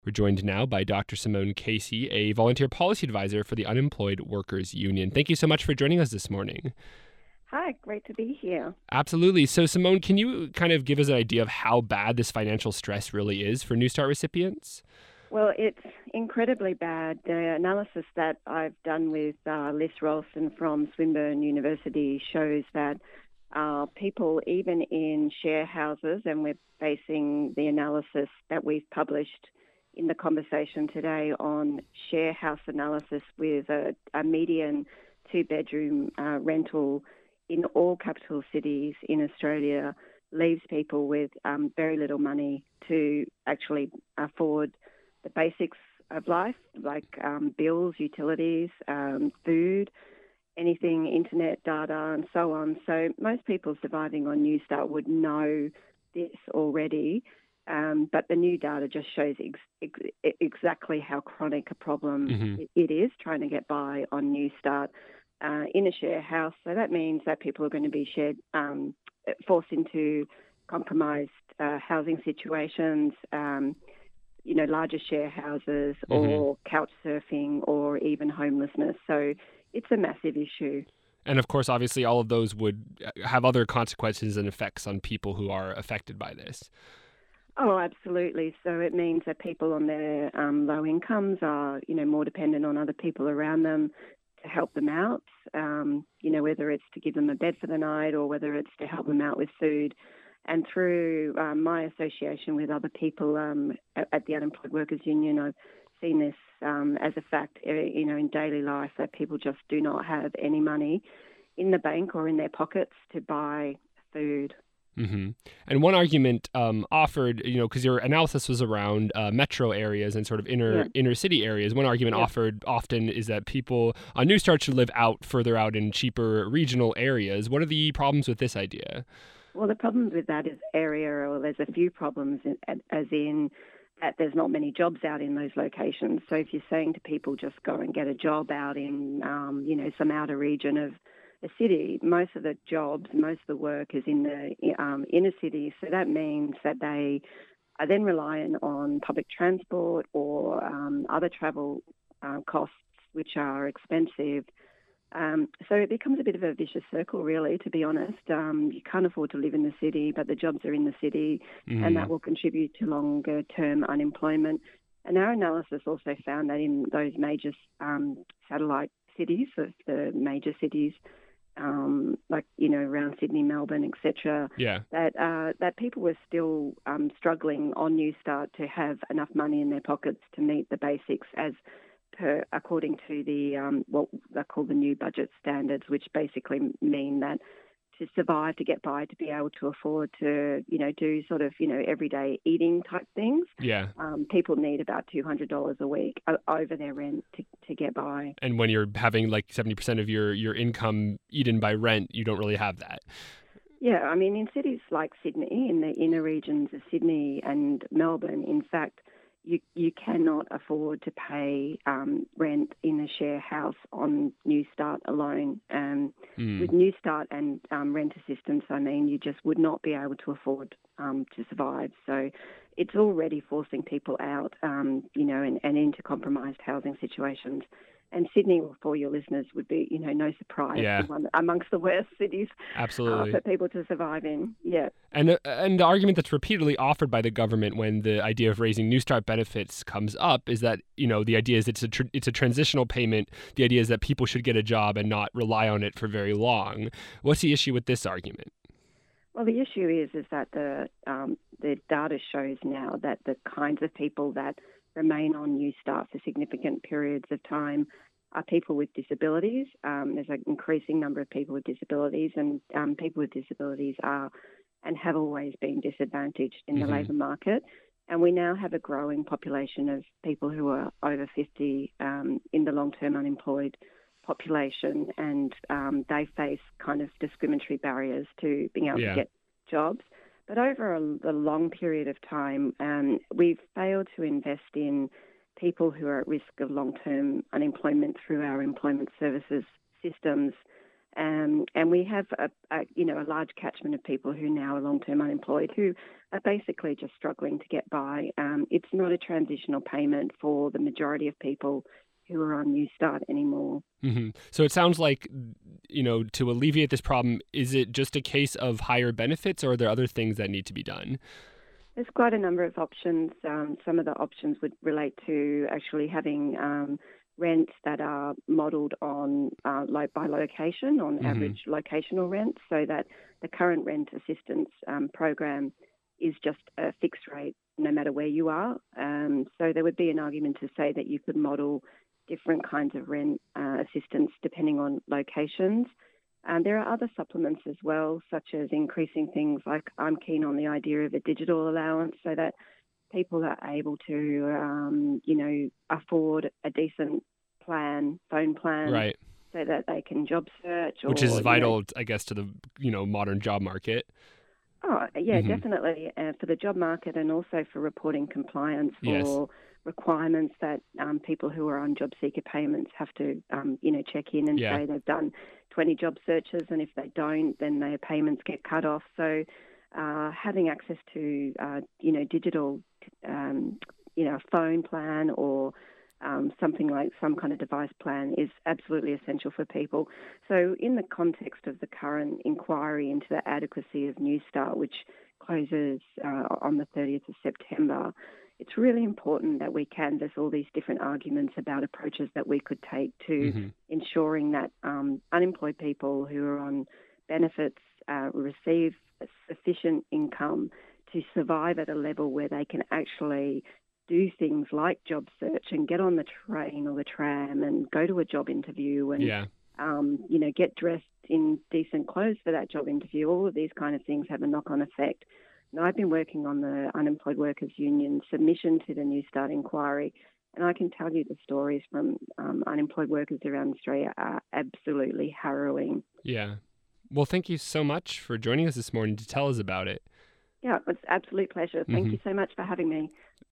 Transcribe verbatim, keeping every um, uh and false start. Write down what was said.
We're joined now by Doctor Simone Casey, a volunteer policy advisor for the Unemployed Workers Union. Thank you so much for joining us this morning. Hi, great to be here. Absolutely. So, Simone, can you kind of give us an idea of how bad this financial stress really is for New Start recipients? Well, it's incredibly bad. The analysis that I've done with uh, Liz Ralston from Swinburne University shows that uh, people, even in share houses, and we're basing the analysis that we've published in the conversation today on share house analysis with a, a median two-bedroom uh, rental in all capital cities in Australia, leaves people with um, very little money to actually afford the basics of life, like um, bills, utilities, um, food, anything, internet, data, and so on. So most people surviving on New Start would know this already, um, but the new data just shows ex- ex- exactly how chronic a problem Mm-hmm. it is trying to get by on New Start uh, in a share house. So that means that people are going to be shared, um, forced into compromised uh, housing situations, um, you know, larger share houses or Mm-hmm. couch surfing or even homelessness. So it's a massive issue. And of course, obviously, all of those would have other consequences and effects on people who are affected by this. Oh, absolutely. So it means that people on their um, low incomes are, you know, more dependent on other people around them to help them out, um, you know, whether it's to give them a bed for the night or whether it's to help them out with food. And through um, my association with other people um, at, at the Unemployed Workers Union, I've seen this um, as a fact, you know, in daily life that people just do not have any money in the bank or in their pockets to buy food. Mm-hmm. And one argument um, offered, you know, because your analysis was around uh, metro areas and sort of inner Yeah, inner city areas. One argument yeah. offered often is that people on New Start should live out further out in cheaper regional areas. What are the problems with this idea? Well, the problem with that is area, or there's a few problems, in, as in that there's not many jobs out in those locations. So if you're saying to people just go and get a job out in, um, you know, some outer region of a city, most of the jobs, most of the work is in the um, inner city. So that means that they are then reliant on public transport or um, other travel uh, costs, which are expensive. Um, so it becomes a bit of a vicious circle, really, to be honest. Um, you can't afford to live in the city, but the jobs are in the city, and Mm-hmm. that will contribute to longer-term unemployment. And our analysis also found that in those major um, satellite cities, of the major cities, um, like, you know, around Sydney, Melbourne, et cetera, Yeah. that uh, that people were still um, struggling on New Start to have enough money in their pockets to meet the basics as per according to the um, what they call the new budget standards, which basically mean that to survive, to get by, to be able to afford to, you know, do sort of, you know, everyday eating type things, Yeah. um, people need about two hundred dollars a week o- over their rent to, to get by. And when you're having like seventy percent of your, your income eaten by rent, you don't really have that. Yeah, I mean, in cities like Sydney, in the inner regions of Sydney and Melbourne, in fact, you you cannot afford to pay um, rent in a share house on New Start alone. Um, with Mm. New Start and um, rent assistance, I mean, you just would not be able to afford um, to survive. So it's already forcing people out, um, you know, and, and into compromised housing situations. And Sydney, for your listeners, would be, you know, no surprise, the Yeah, one amongst the worst cities uh, for absolutely. people to survive in. Yeah. And uh, and the argument that's repeatedly offered by the government when the idea of raising New Start benefits comes up is that, you know, the idea is it's a tr- it's a transitional payment. The idea is that people should get a job and not rely on it for very long. What's the issue with this argument? Well, the issue is is that the um, the data shows now that the kinds of people that remain on New Start for significant periods of time are people with disabilities. Um, there's an increasing number of people with disabilities, and um, people with disabilities are and have always been disadvantaged in the Mm-hmm. labour market. And we now have a growing population of people who are over fifty um, in the long-term unemployed population, and um, they face kind of discriminatory barriers to being able to Yeah. get jobs. But over a, a long period of time, um, we've failed to invest in people who are at risk of long-term unemployment through our employment services systems Um, and we have a, a, you know, a large catchment of people who now are long-term unemployed who are basically just struggling to get by. Um, it's not a transitional payment for the majority of people who are on Newstart anymore. Mm-hmm. So it sounds like, you know, to alleviate this problem, is it just a case of higher benefits, or are there other things that need to be done? There's quite a number of options. Um, some of the options would relate to actually having um, rents that are modelled on uh, lo- by location, on mm-hmm. average locational rents, so that the current rent assistance um, program is just a fixed rate no matter where you are. Um, so there would be an argument to say that you could model different kinds of rent uh, assistance depending on locations. And there are other supplements as well, such as increasing things like I'm keen on the idea of a digital allowance so that people are able to, um, you know, afford a decent plan, phone plan, right, so that they can job search. Or, Which is vital, you know, I guess, to the, you know, modern job market. Oh, yeah, mm-hmm. definitely, uh, for the job market and also for reporting compliance for yes. requirements that um, people who are on job seeker payments have to, um, you know, check in and yeah. say they've done twenty job searches, and if they don't, then their payments get cut off. So uh, having access to, uh, you know, digital, um, you know, a phone plan or Um, something like some kind of device plan is absolutely essential for people. So in the context of the current inquiry into the adequacy of Newstart, which closes uh, on the thirtieth of September, it's really important that we canvass all these different arguments about approaches that we could take to mm-hmm. ensuring that um, unemployed people who are on benefits uh, receive sufficient income to survive at a level where they can actually do things like job search and get on the train or the tram and go to a job interview and, yeah. um, you know, get dressed in decent clothes for that job interview. All of these kind of things have a knock-on effect. And I've been working on the Unemployed Workers Union submission to the Newstart inquiry, and I can tell you the stories from um, unemployed workers around Australia are absolutely harrowing. Yeah. Well, thank you so much for joining us this morning to tell us about it. Yeah, it was an absolute pleasure. Thank mm-hmm. you so much for having me.